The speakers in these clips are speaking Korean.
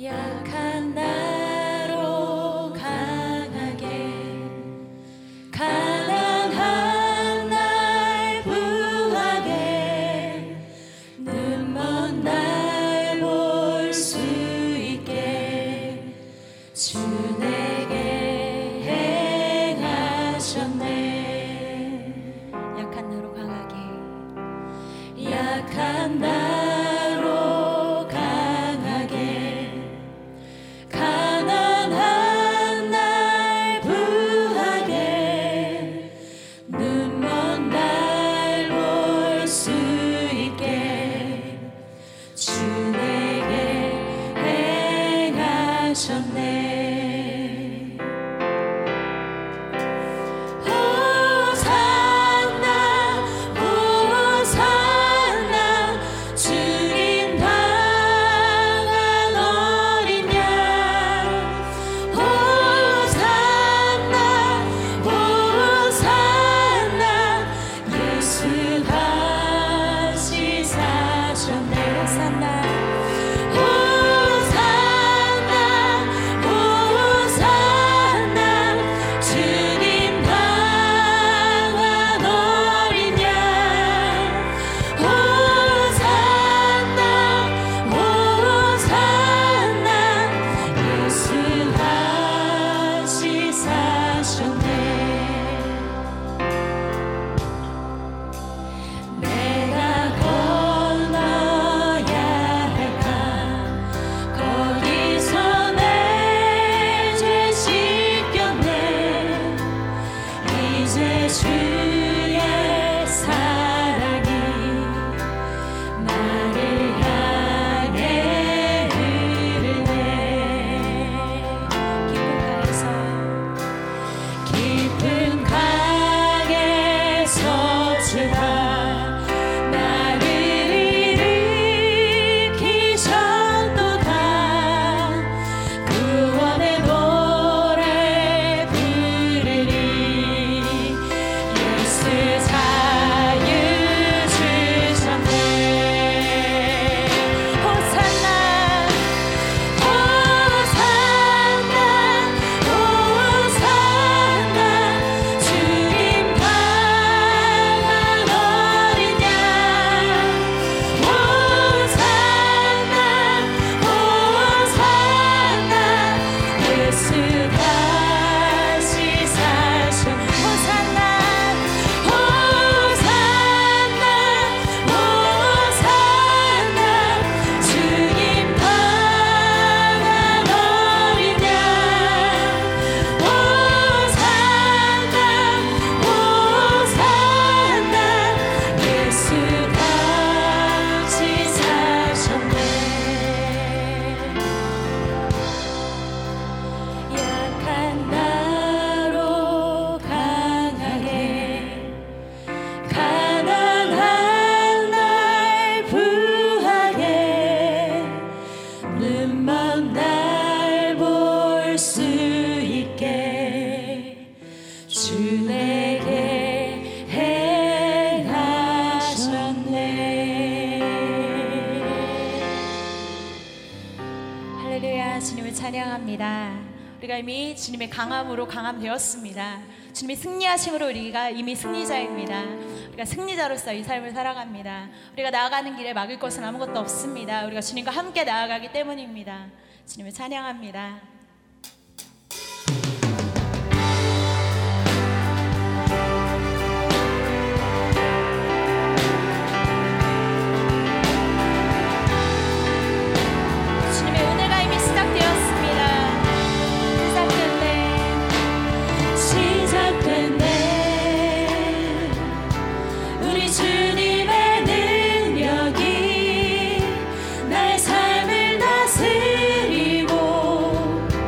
약한 나로 강하게 가난한 날 부하게 눈먼 날 볼 수 있게 주 내게 행하셨네. 약한 나로 강하게 약한 나로 강하게 가난한 날 부하게 눈먼 날 볼 수 있게 주 내게 행하셨네. 주님을 찬양합니다. 우리가 이미 주님의 강함으로 강함되었습니다. 주님의 승리하심으로 우리가 이미 승리자입니다. 우리가 승리자로서 이 삶을 살아갑니다. 우리가 나아가는 길에 막을 것은 아무것도 없습니다. 우리가 주님과 함께 나아가기 때문입니다. 주님을 찬양합니다. 주님의 능력이 나의 삶을 다스리고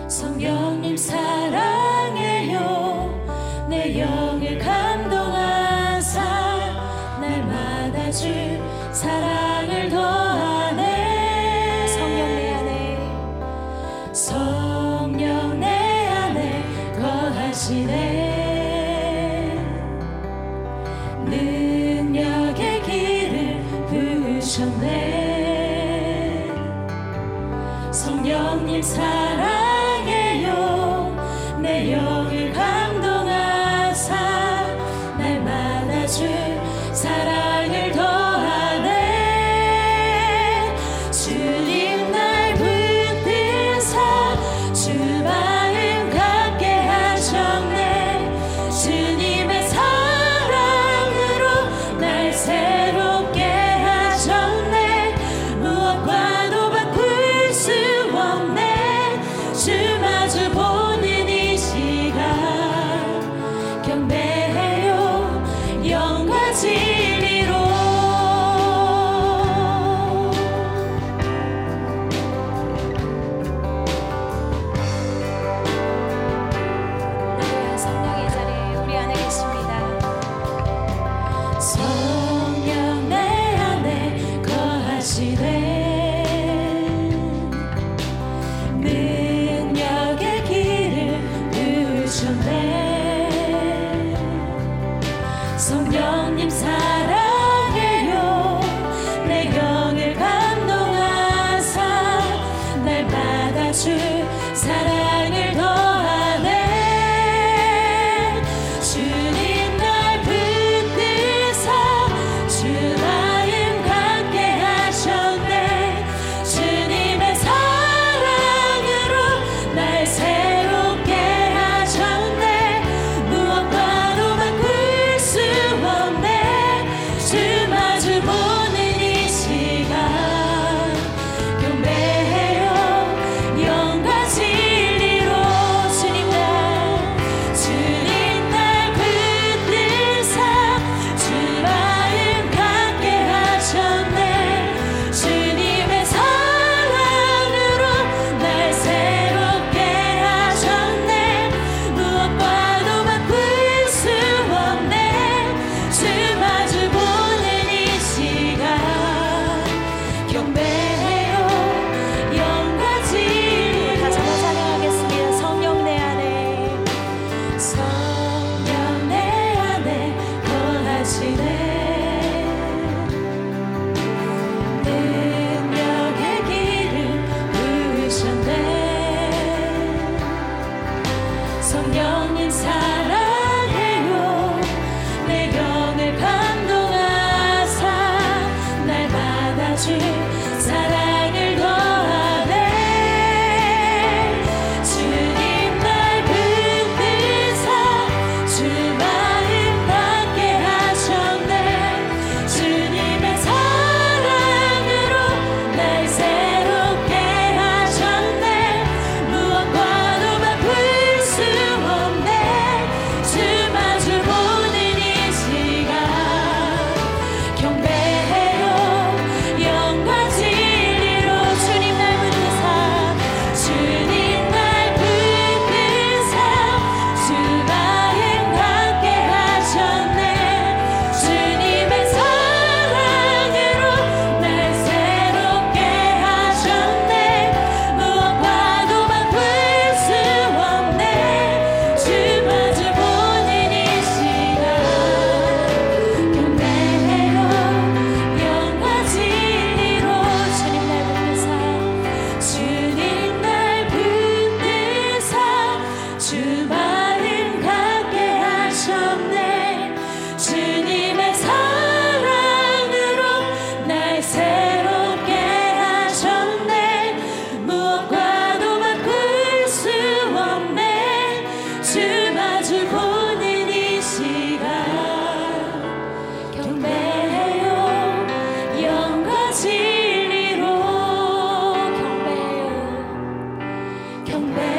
성령님 사랑해요. 내 영을 감동하사 날마다 주 사랑을 더하네. 성령 내 안에, 성령 내 안에 거하시네. 능력의 길을 부으셨네. 성령님 사랑해요. 내 영을 감동하사 날마다 주 사랑을 더하네. 주님 날 붙드사 주 마음 갖게 하셨네. 주님의 사랑으로 날 새롭게 하셨네. 무엇과도 바꿀 수 없네. 주 마주 보는 이 시간 경배해요. 영과 진리로. 성령의 자리에 우리 안에 계십니다. 성령 내 안에 거하시네. 능력의 길을 부으셨네. 성령님 사랑해요. 내 영을 감동하사 날마다 주 사랑을 더하네. 주님 날 붙드사 주 마음 갖게 하셨네. 주님의 사랑으로 날 새롭게 하셨네. 무엇과도 바꿀 수 없네. 주 마주 보는 이 시간 경배해요. 영과 진리로. 주님 날 붙드사 주 마음 갖게 하셨네. 주님의 사랑으로 날 새롭게 하셨네. 무엇과도 바꿀 수 없네. 주 마주 보는 이 시간 경배해요. 영과 진리로. 다시 한번 찬양하겠습니다. 성령 내 안에, 성령 내 안에 거하시네. 능력의 길을 부으셨네. 성령님 사랑해요. 내 영을 감동하사 날마다 주 사랑을 더하네. 주님 날 붙드사 주 마음 갖게 하셨네. 주님의 사랑으로 날 새롭게 하셨네. 무엇과도 바꿀 수 없네. 주 마주 보는 이 시간 경배해요. 영과 진리로. 주님 날 붙드사 주님 날 붙드사 주 마음 갖게 하셨네. 주님의 사랑으로 날 새롭게 하셨네. 무엇과도 바꿀 수 없네. 주 마주 보는 이 시간 경배해요. 영과 진리로. 주님 날 붙드사 주님 날 붙드사 주 마음 갖게 하셨네. 주님의 사랑으로 날 새롭게 하셨네. 무엇과도 바꿀 수 없네. 주 마주 보는 이 시간 경배해요. 영과 진리로. 경배해요.